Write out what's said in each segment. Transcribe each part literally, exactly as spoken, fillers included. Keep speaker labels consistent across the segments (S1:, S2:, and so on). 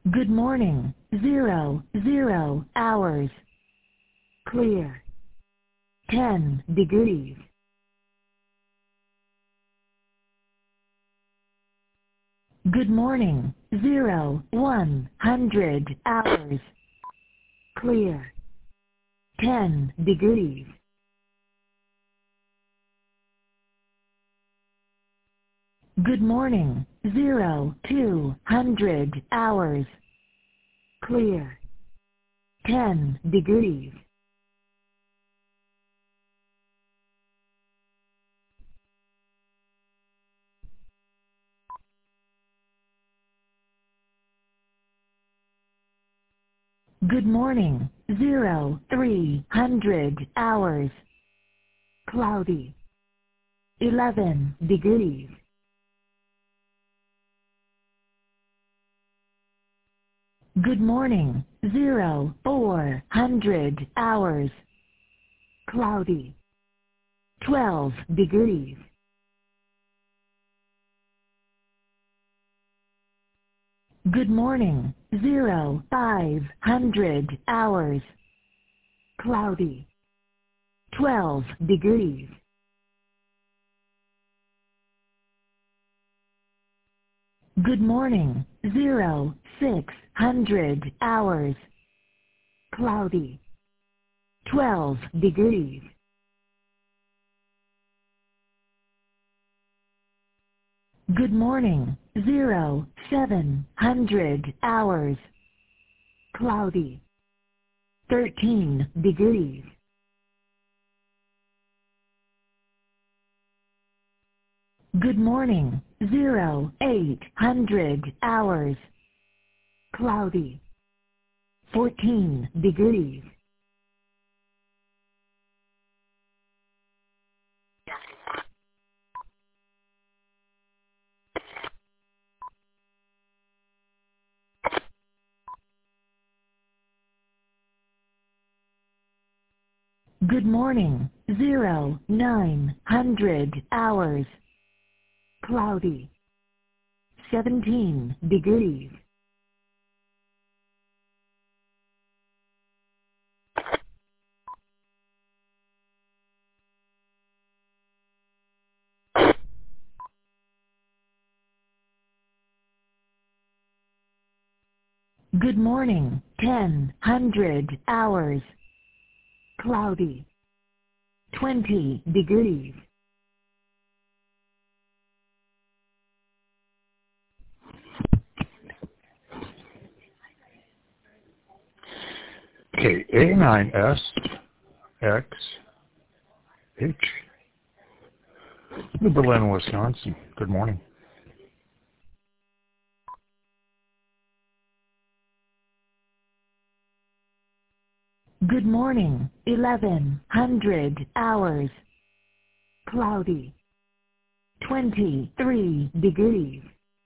S1: Good morning. Zero, zero hours. Clear. Ten degrees. Good morning. Zero, one hundred hours. Clear. Ten degrees. Good morning. Zero, two hundred hours. Clear. Ten degrees. Good morning. Zero, three hundred hours. Cloudy. Eleven degrees. Good morning. Zero, four hundred hours. Cloudy. Twelve degrees. Good morning. Zero, five hundred hours. Cloudy. Twelve degrees. Good morning. Zero, six hundred hours. Cloudy. Twelve degrees. Good morning. Zero, seven hundred hours. Cloudy. Thirteen degrees. Good morning. Zero, eight hundred hours. Cloudy. Fourteen degrees. Good morning. Zero, nine hundred hours. Cloudy. Seventeen degrees. Good morning. Ten hundred hours. Cloudy. Twenty degrees.
S2: Okay, A nine S X H, New Berlin, Wisconsin. Good morning.
S1: Good morning. Eleven hundred hours. Cloudy. Twenty-three degrees.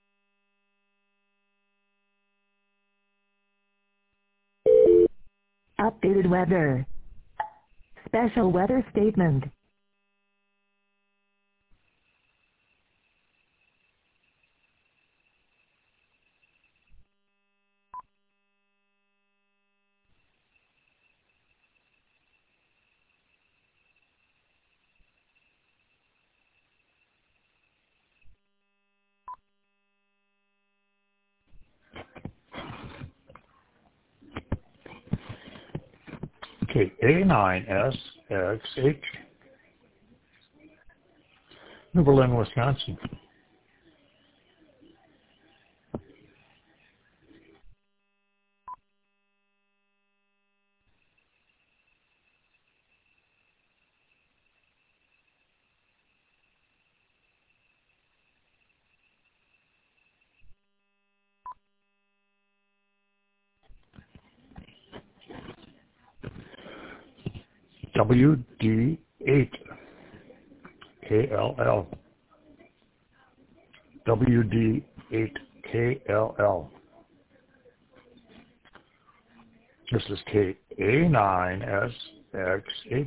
S1: Updated weather. Special weather statement.
S2: Okay, A nine S X H, New Berlin, Wisconsin. W D eight K L L. W D eight K L L. This is K A nine S X H.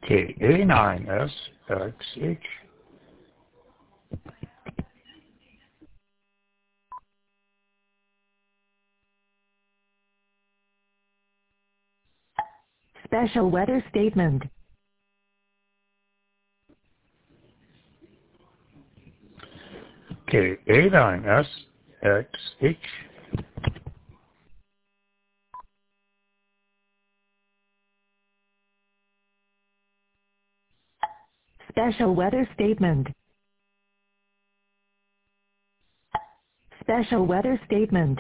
S2: Okay, A nine S X H.
S1: Special weather statement.
S2: Okay, A nine S X H.
S1: Special weather statement. Special weather statement.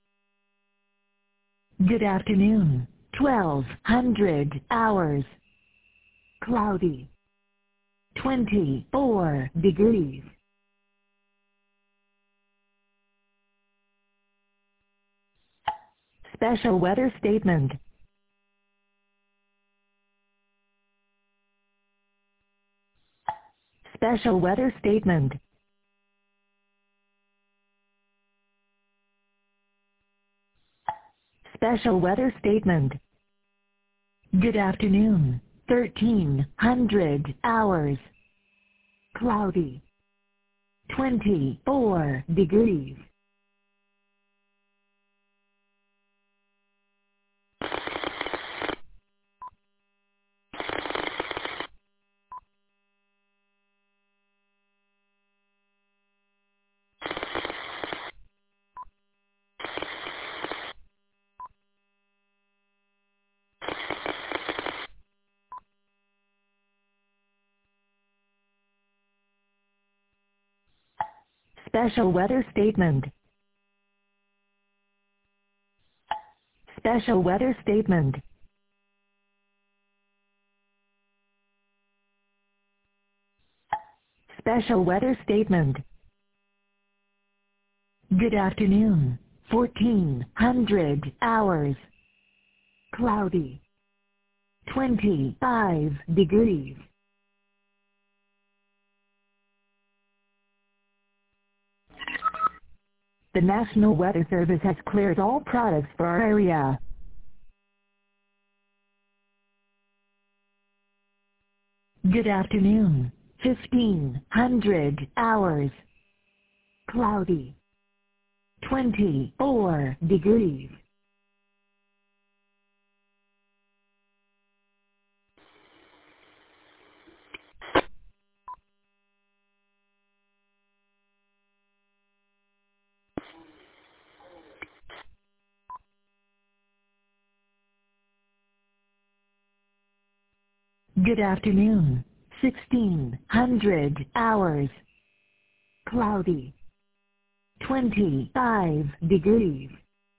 S1: Good afternoon. twelve hundred hours. Cloudy. twenty-four degrees. Special weather statement. Special weather statement. Special weather statement. Good afternoon. thirteen hundred hours. Cloudy. twenty-four degrees. Special weather statement. Special weather statement. Special weather statement. Good afternoon. fourteen hundred hours. Cloudy. twenty-five degrees. The National Weather Service has cleared all products for our area. Good afternoon. fifteen hundred hours. Cloudy. twenty-four degrees. Good afternoon. sixteen hundred hours. Cloudy. twenty-five degrees.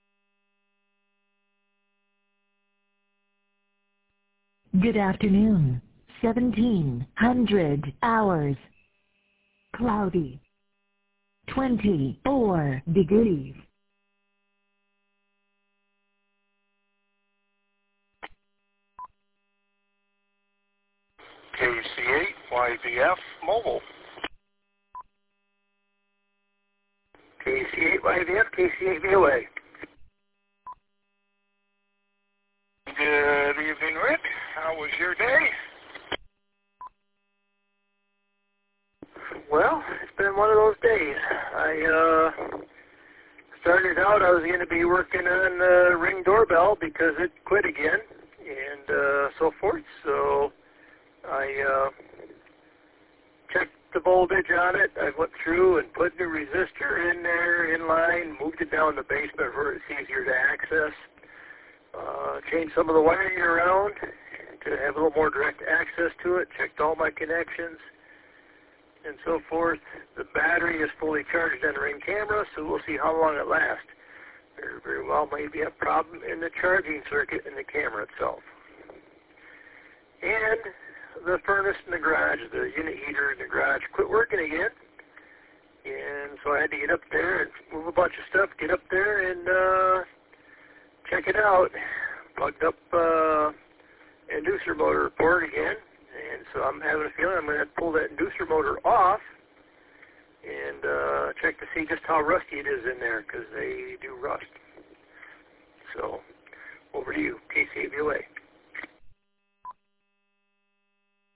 S1: Good afternoon. seventeen hundred hours. Cloudy. twenty-four degrees.
S3: K C eight Y V F mobile. K C eight Y V F, K C eight V O A. Good evening, Rick. How was your day? Well, it's been one of those days. I uh, started out, I was going to be working on the Ring doorbell because it quit again and uh, so forth. So I uh, checked the voltage on it. I went through and put the resistor in there, in line, moved it down the basement where it's easier to access. Uh, changed some of the wiring around to have a little more direct access to it. Checked all my connections and so forth. The battery is fully charged on the Ring camera, so we'll see how long it lasts. There very well may be a problem in the charging circuit in the camera itself. And the furnace in the garage, the unit heater in the garage, quit working again. And so I had to get up there and move a bunch of stuff, get up there and uh, check it out. Plugged up uh, inducer motor port again. And so I'm having a feeling I'm going to have to pull that inducer motor off and uh, check to see just how rusty it is in there, because they do rust. So, over to you, K C A V O A.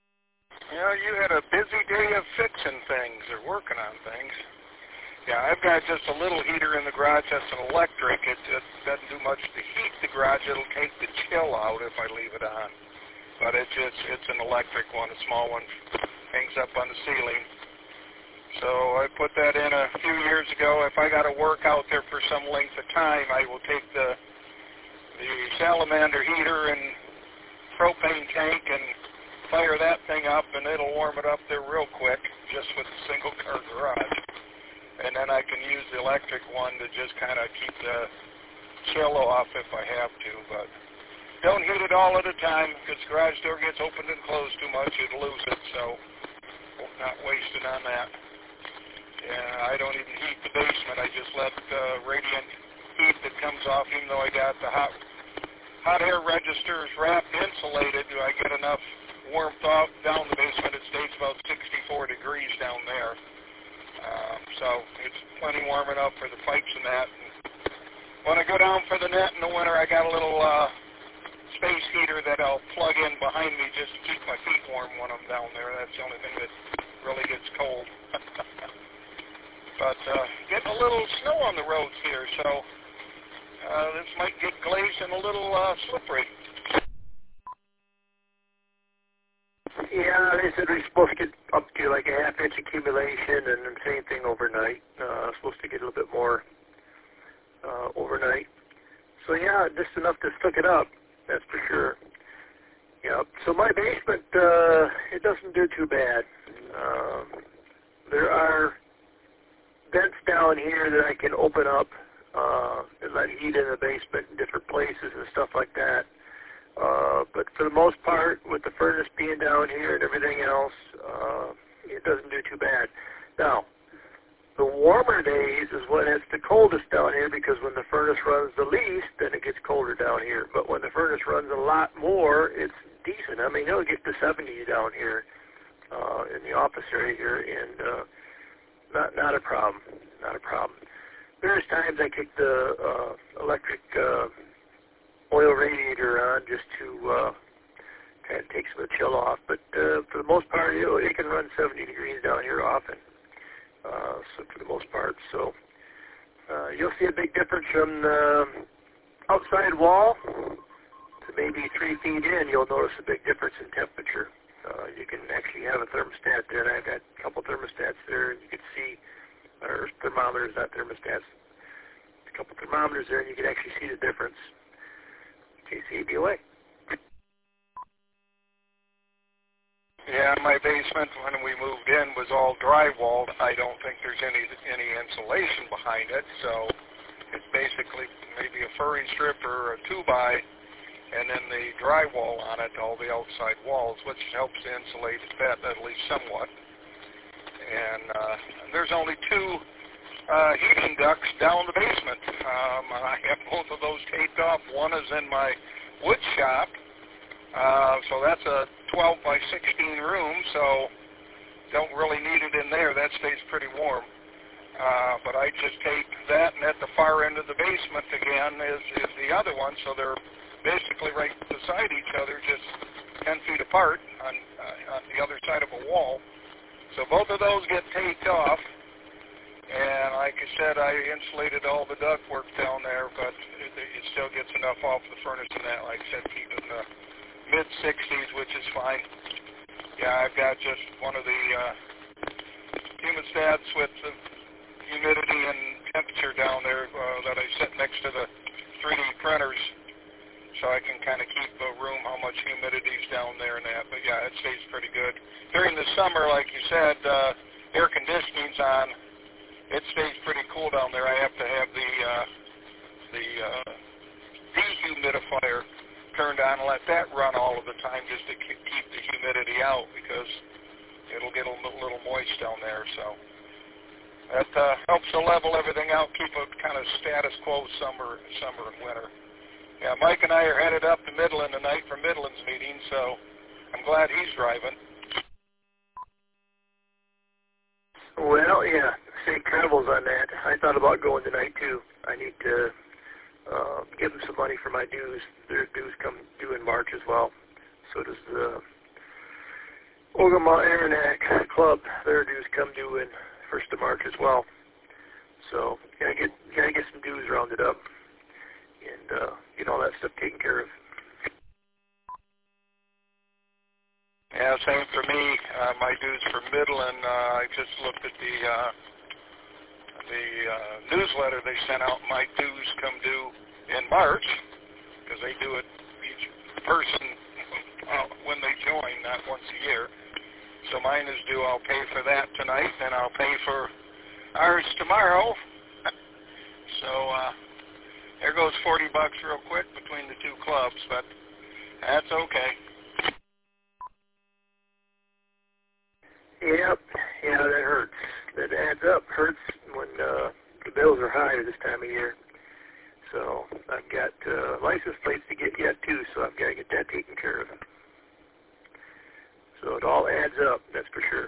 S4: You know, you had a busy day of fixing things or working on things. Yeah, I've got just a little heater in the garage that's an electric. It, it doesn't do much to heat the garage. It'll take the chill out if I leave it on. But it's just, it's an electric one, a small one, hangs up on the ceiling. So I put that in a few years ago. If I got to work out there for some length of time, I will take the the salamander heater and propane tank and fire that thing up, and it'll warm it up there real quick, just with a single car garage. And then I can use the electric one to just kind of keep the chill off if I have to. But don't heat it all at a time, because the garage door gets opened and closed too much, it'll lose it. So not wasted on that. Yeah, I don't even heat the basement. I just let uh, radiant heat that comes off, even though I got the hot hot air registers wrapped insulated. Do I get enough warmth off down the basement? It stays about sixty-four degrees down there. Um, so it's plenty warm enough for the pipes and that. And when I go down for the net in the winter, I got a little uh, space heater that I'll plug in behind me just to keep my feet warm when I'm down there. That's the only thing that really gets cold. But uh, getting a little snow on the roads here, so uh, this might get glazed and a little uh, slippery.
S3: Yeah, they said we're supposed to get up to like a half inch accumulation, and the same thing overnight. Uh, supposed to get a little bit more uh, overnight. So yeah, just enough to stick it up, that's for sure. Yep. So my basement, uh, it doesn't do too bad. Um, there are vents down here that I can open up uh, and let heat in the basement in different places and stuff like that. Uh, but for the most part, with the furnace being down here and everything else, uh, it doesn't do too bad. Now, the warmer days is when it's the coldest down here, because when the furnace runs the least, then it gets colder down here. But when the furnace runs a lot more, it's decent. I mean, it'll get to seventy down here uh, in the office area here, and uh, not not a problem, not a problem. There's times I kick the uh, electric uh, oil radiator on just to uh, kind of take some of the chill off. But uh, for the most part, you know, it can run seventy degrees down here often. Uh, so for the most part, so uh, you'll see a big difference from the outside wall to maybe three feet in. You'll notice a big difference in temperature. Uh, you can actually have a thermostat there, and I've got a couple thermostats there, and you can see, or thermometers, not thermostats, a couple thermometers there, and you can actually see the difference. K C B O A.
S4: Yeah, my basement when we moved in was all drywalled. I don't think there's any any insulation behind it, so it's basically maybe a furring strip or a two-by, and then the drywall on it, all the outside walls, which helps to insulate that at least somewhat. And uh, there's only two uh, heating ducts down the basement. Um, I have both of those taped off. One is in my wood shop. Uh, so that's a twelve by sixteen room, so don't really need it in there. That stays pretty warm. Uh, but I just tape that, and at the far end of the basement again is, is the other one, so they're basically right beside each other, just ten feet apart on, uh, on the other side of a wall. So both of those get taped off, and like I said, I insulated all the ductwork down there, but it, it still gets enough off the furnace and that, like I said, keeping the mid sixties, which is fine. Yeah, I've got just one of the uh, hemostats with the humidity and temperature down there uh, that I set next to the three D printers, so I can kind of keep a room how much humidity's down there and that. But yeah, it stays pretty good. During the summer, like you said, uh, air conditioning's on. It stays pretty cool down there. I have to have the uh, the uh, dehumidifier turned on and let that run all of the time just to keep the humidity out, because it'll get a little moist down there. So that uh, helps to level everything out, keep a kind of status quo summer, summer and winter. Yeah, Mike and I are headed up to Midland tonight for Midland's meeting, so I'm glad he's driving.
S3: Well, yeah, safe travels on that. I thought about going tonight too. I need to Uh, give them some money for my dues. Their dues come due in March as well. So does the Ogama Aranac Club, their dues come due in first of March as well. So gotta get gotta get some dues rounded up and uh, get all that stuff taken care of.
S4: Yeah, same for me. Uh, my dues for Midland. Uh, I just looked at the uh, the uh, newsletter they sent out. My dues come due in March because they do it each person uh, when they join, not once a year. So mine is due. I'll pay for that tonight, and I'll pay for ours tomorrow. So uh, there goes forty bucks real quick between the two clubs, but that's okay.
S3: Yep, yeah, that hurts. That adds up. Hurts when uh, the bills are high this time of year. So I've got uh, license plates to get yet too, so I've got to get that taken care of. So it all adds up, that's for sure.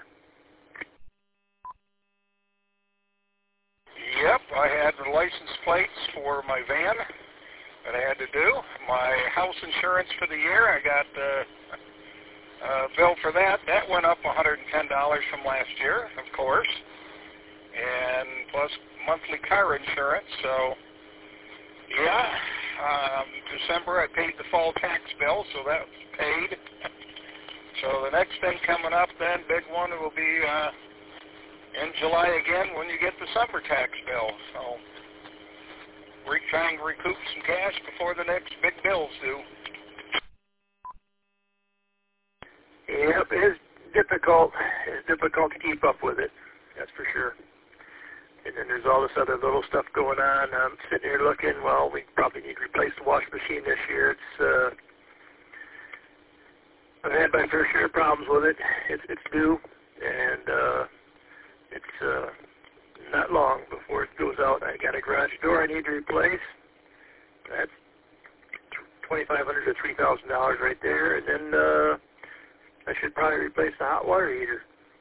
S4: Yep, I had the license plates for my van that I had to do. My house insurance for the year, I got uh, a bill for that. That went up one hundred ten dollars from last year, of course, and plus monthly car insurance. So, yeah, um, December I paid the fall tax bill, so that was paid. So the next thing coming up then, big one, will be uh, in July again when you get the summer tax bill. So we're trying to recoup some cash before the next big bills due.
S3: Yep, it's difficult. It's difficult to keep up with it, that's for sure. And then there's all this other little stuff going on. I'm sitting here looking, well, we probably need to replace the washing machine this year. It's, uh, I've had my fair share of problems with it. It's, it's due, and uh, it's uh, not long before it goes out. I got a garage door I need to replace. That's twenty-five hundred dollars to three thousand dollars right there. And then uh, I should probably replace the hot water heater.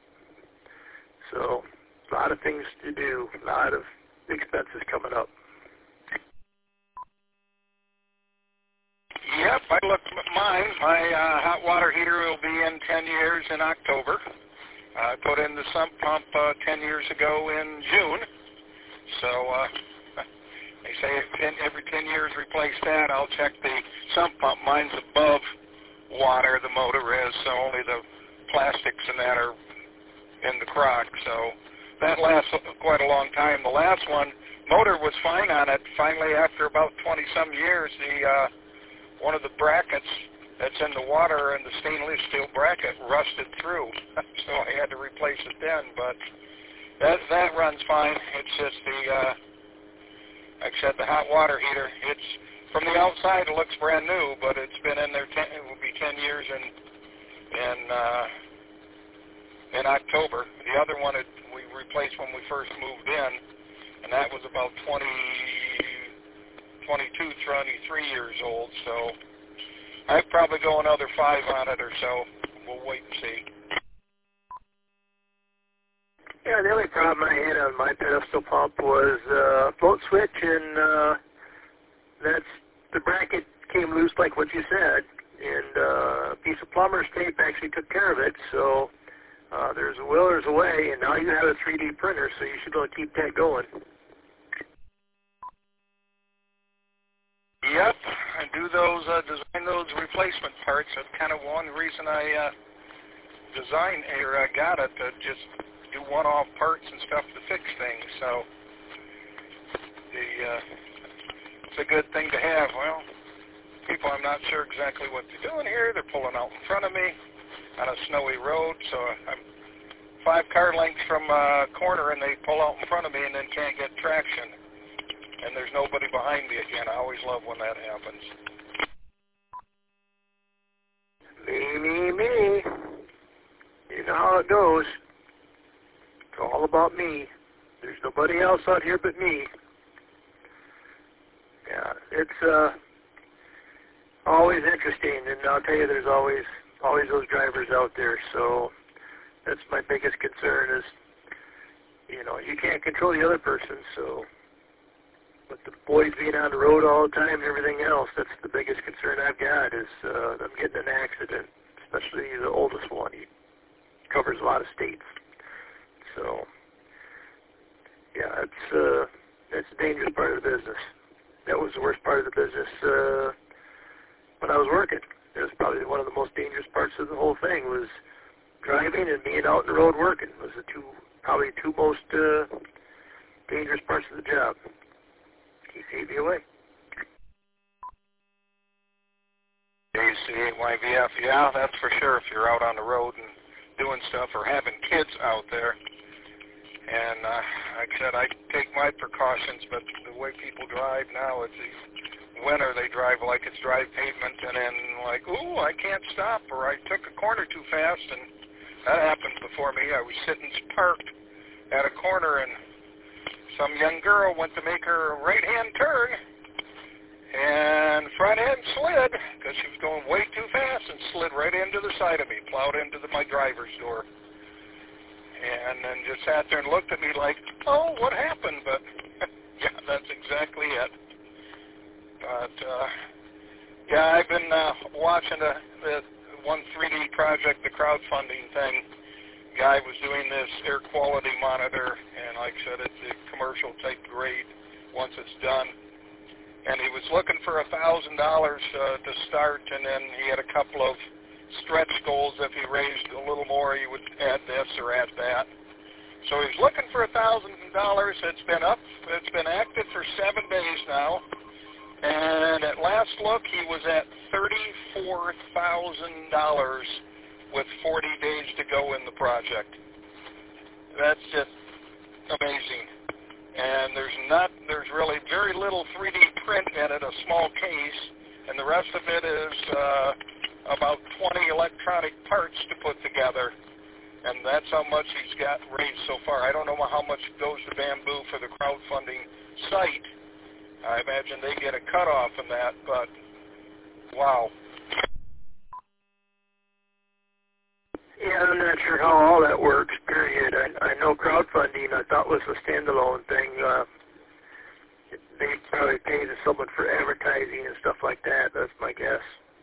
S3: So a lot of things to do, a lot of expenses coming up.
S4: Yep, I looked at mine. My uh, hot water heater will be in ten years in October. I put in the sump pump uh, ten years ago in June. So uh, they say every ten years replace that. I'll check the sump pump. Mine's above water, the motor is, so only the plastics and that are in the crock. So that lasts quite a long time. The last one, motor was fine on it. Finally, after about twenty-some years, the uh, one of the brackets that's in the water and the stainless steel bracket rusted through. So I had to replace it then, but that that runs fine. It's just the, uh, like I said, the hot water heater. It's, from the outside, it looks brand new, but it's been in there, ten, it will be ten years in, in, uh, in October. The other one it, we replaced when we first moved in, and that was about twenty, twenty-two, twenty-three years old, so I'd probably go another five on it or so. We'll wait and see.
S3: Yeah, the only problem I had on my pedestal pump was uh, float switch, and uh, that's the bracket came loose like what you said, and uh, a piece of plumber's tape actually took care of it, so uh, there's a will, there's a way, and now you have a three D printer, so you should be able to keep that going.
S4: Yep, I do those, uh, design those replacement parts. That's kind of one reason I uh, designed, or I got it, to just do one-off parts and stuff to fix things. So the uh, it's a good thing to have. Well, people, I'm not sure exactly what they're doing here. They're pulling out in front of me on a snowy road, so I'm five car lengths from a corner, and they pull out in front of me and then can't get traction. And there's nobody behind me again. I always love when that happens.
S3: Me, me, me. You know how it goes. It's all about me. There's nobody else out here but me. Yeah, it's uh, always interesting, and I'll tell you, there's always always those drivers out there. So that's my biggest concern is, you know, you can't control the other person, so. But the boys being on the road all the time and everything else, that's the biggest concern I've got is uh, them getting in an accident, especially the oldest one. He covers a lot of states. So, yeah, it's uh, it's a dangerous part of the business. That was the worst part of the business uh, when I was working. It was probably one of the most dangerous parts of the whole thing was driving and being out on the road working. Was the two probably two most uh, dangerous parts of the job. Keeps you away.
S4: A C eight Y V F, yeah, that's for sure. If you're out on the road and doing stuff or having kids out there, and uh, like I said, I take my precautions, but the way people drive now, it's the winter, they drive like it's dry pavement, and then like, ooh, I can't stop, or I took a corner too fast, and that happened before me. I was sitting parked at a corner, and some young girl went to make her right-hand turn, and front end slid because she was going way too fast and slid right into the side of me, plowed into the, my driver's door. And then just sat there and looked at me like, oh, what happened? But, yeah, that's exactly it. But, uh, yeah, I've been uh, watching the, the one three D project, the crowdfunding thing. Guy was doing this air quality monitor, and like I said, it's a commercial type grade once it's done. And he was looking for a thousand dollars uh, to start, and then he had a couple of stretch goals. If he raised a little more, he would add this or add that. So he's looking for a thousand dollars. It's been up, it's been active for seven days now, and at last look, he was at thirty-four thousand dollars with forty days to go in the project. That's just amazing. And there's not, there's really very little three D print in it, a small case, and the rest of it is uh, about twenty electronic parts to put together, and that's how much he's got raised so far. I don't know how much goes to Bamboo for the crowdfunding site. I imagine they get a cutoff in that, but wow.
S3: Yeah, I'm not sure how all that works, period. I, I know crowdfunding, I thought was a standalone thing. Uh, they probably pay to someone for advertising and stuff like that. That's my guess.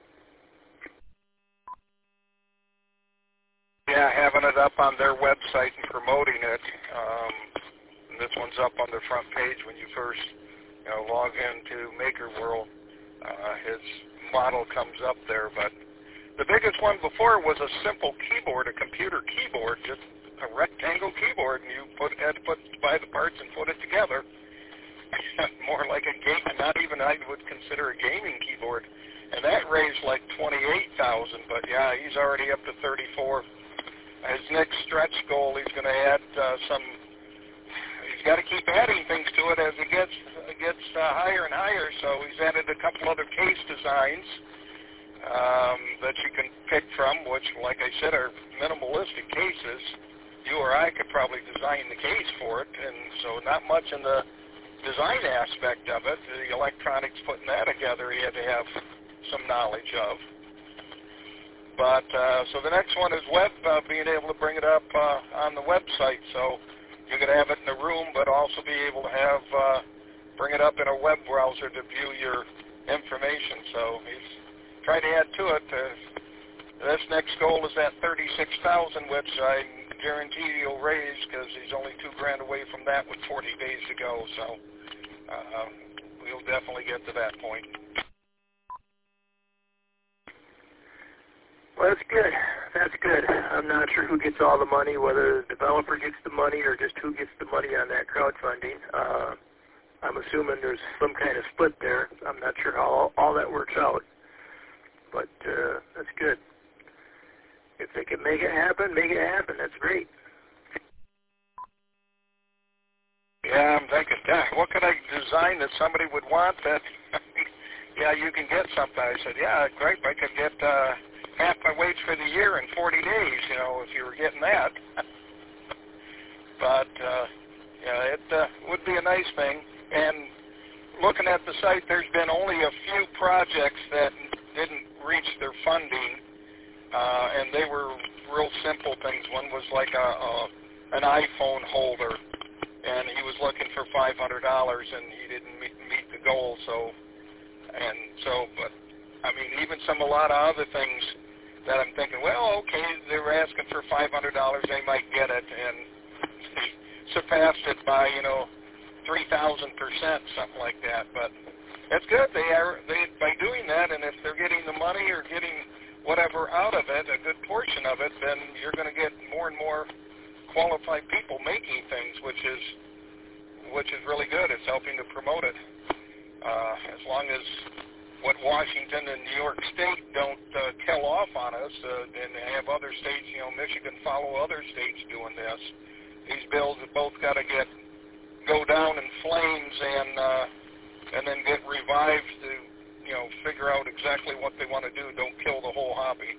S4: Yeah, having it up on their website and promoting it. Um, and this one's up on their front page when you first, you know, log into Maker World. Uh, his model comes up there, but the biggest one before was a simple keyboard, a computer keyboard, just a rectangle keyboard, and you put had to put buy the parts and put it together. More like a game, not even I would consider a gaming keyboard, and that raised like twenty-eight thousand. But yeah, he's already up to thirty-four. His next stretch goal, he's going to add uh, some. He's got to keep adding things to it as it gets gets uh, higher and higher. So he's added a couple other case designs Um, that you can pick from, which, like I said, are minimalistic cases. You or I could probably design the case for it, and so not much in the design aspect of it. The electronics putting that together, you had to have some knowledge of. But, uh, so the next one is web, uh, being able to bring it up uh, on the website. So you could have it in a room, but also be able to have, uh, bring it up in a web browser to view your information. So he's try to add to it. Uh, this next goal is at thirty-six thousand, which I guarantee he'll raise because he's only two grand away from that with forty days to go. So uh, we'll definitely get to that point.
S3: Well, that's good. That's good. I'm not sure who gets all the money, whether the developer gets the money or just who gets the money on that crowdfunding. Uh, I'm assuming there's some kind of split there. I'm not sure how all, all that works out. But uh, that's good. If they can make it happen, make it happen. That's great.
S4: Yeah, I'm thinking, yeah, what could I design that somebody would want that, yeah, you can get something. I said, yeah, great, I could get uh, half my wage for the year in forty days, you know, if you were getting that. But, uh, yeah, it uh, would be a nice thing. And looking at the site, there's been only a few projects that didn't reach their funding, uh, and they were real simple things. One was like a, a an iPhone holder, and he was looking for five hundred dollars, and he didn't meet, meet the goal. So, and so, but I mean, even some a lot of other things that I'm thinking, well, okay, they were asking for five hundred dollars, they might get it, and they surpassed it by, you know, three thousand percent, something like that. But that's good. They are, they, by doing that, and if they're getting the money or getting whatever out of it, a good portion of it, then you're going to get more and more qualified people making things, which is which is really good. It's helping to promote it. Uh, as long as what Washington and New York State don't uh, tell off on us, uh, and have other states, you know, Michigan follow other states doing this, these bills have both got to get go down in flames and uh, and then get revived to, you know, figure out exactly what they want to do. Don't kill the whole hobby.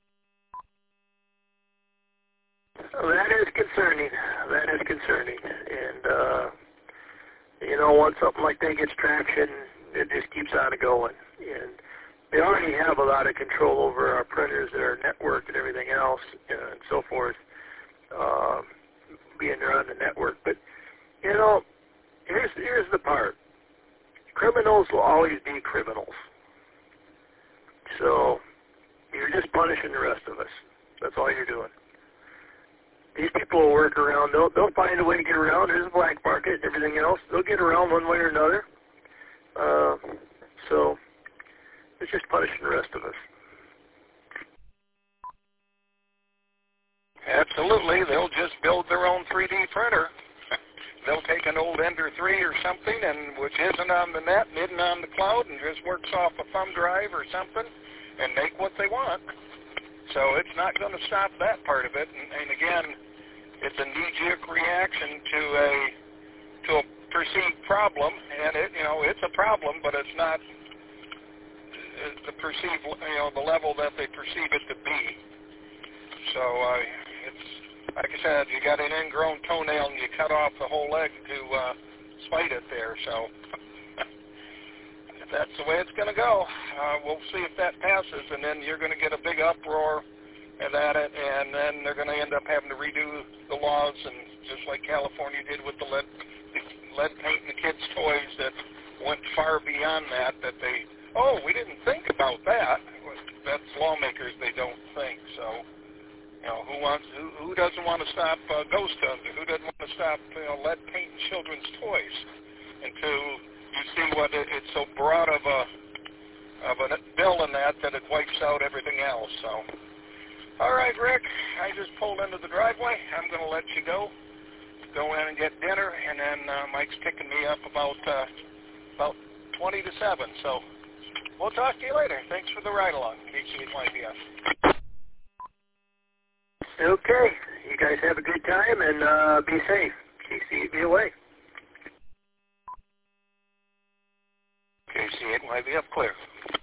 S3: Well, that is concerning. That is concerning. And, uh, you know, once something like that gets traction, it just keeps on going. And they already have a lot of control over our printers and our network and everything else and so forth, uh, being there on the network. But, you know, here's here's the part. Criminals will always be criminals. So you're just punishing the rest of us. That's all you're doing. These people will work around. They'll, they'll find a way to get around. There's a black market and everything else. They'll get around one way or another. Uh, so it's just punishing the rest of us.
S4: Absolutely. They'll just build their own three D printer. They'll take an old Ender three or something, and which isn't on the net and isn't on the cloud, and just works off a thumb drive or something, and make what they want. So it's not going to stop that part of it. And, and again, it's a knee-jerk reaction to a to a perceived problem, and it you know it's a problem, but it's not the perceived you know the level that they perceive it to be. So uh, it's. Like I said, you got an ingrown toenail and you cut off the whole leg to uh, spite it there. So that's the way it's going to go. Uh, we'll see if that passes, and then you're going to get a big uproar at it, and then they're going to end up having to redo the laws, and just like California did with the lead, lead paint and the kids' toys that went far beyond that, that they, oh, we didn't think about that. That's lawmakers, they don't think, so... You know, who wants? Who, who doesn't want to stop uh, ghost hunting? Who doesn't want to stop, you know, lead paint and children's toys? Until you see what it, it's so broad of a of a bill in that that it wipes out everything else. So, all right, Rick, I just pulled into the driveway. I'm going to let you go. Go in and get dinner, and then uh, Mike's picking me up about uh, about twenty to seven. So, we'll talk to you later. Thanks for the ride along, K C eight Y B S.
S3: Okay. You guys have a good time and uh, be safe. K C eight B away.
S4: K C eight Y B up clear.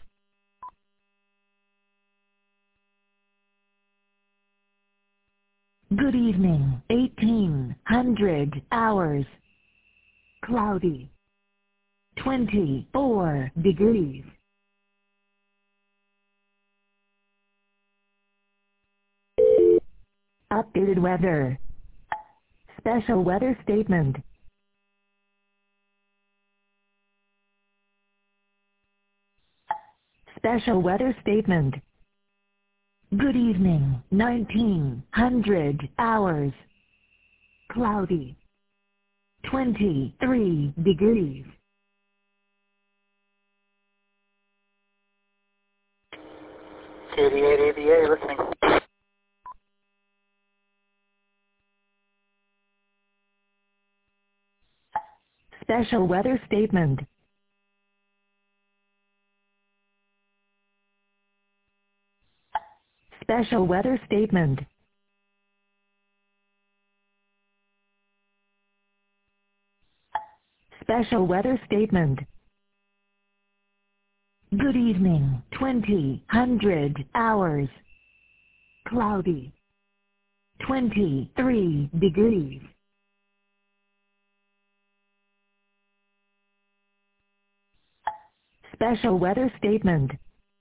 S1: Good evening. eighteen hundred hours. Cloudy. twenty-four degrees. Updated weather. Special weather statement. Special weather statement. Good evening. nineteen hundred hours. Cloudy. twenty-three degrees.
S3: K D eight A B A listening.
S1: Special weather statement. Special weather statement. Special weather statement. Good evening. twenty hundred hours. Cloudy. twenty-three degrees. Special weather statement.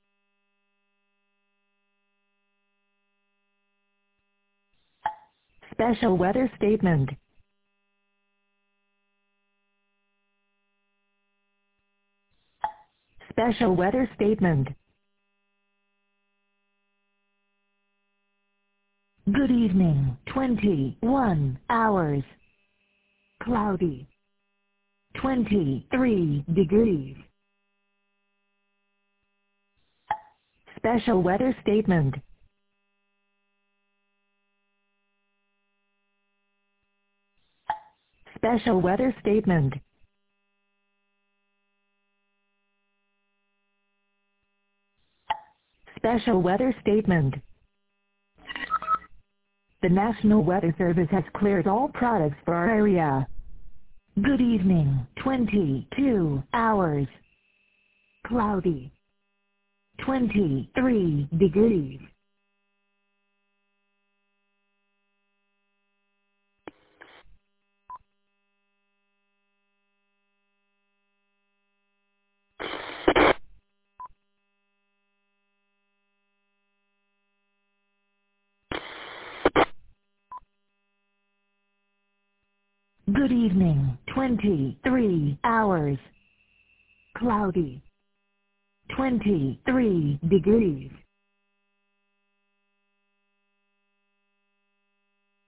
S1: Special weather statement. Special weather statement. Good evening, twenty-one hours. Cloudy. twenty-three degrees. Special weather statement. Special weather statement. Special weather statement. The National Weather Service has cleared all products for our area. Good evening, twenty-two hours. Cloudy. twenty-three degrees. Good evening, twenty-three hours. Cloudy. twenty-three degrees.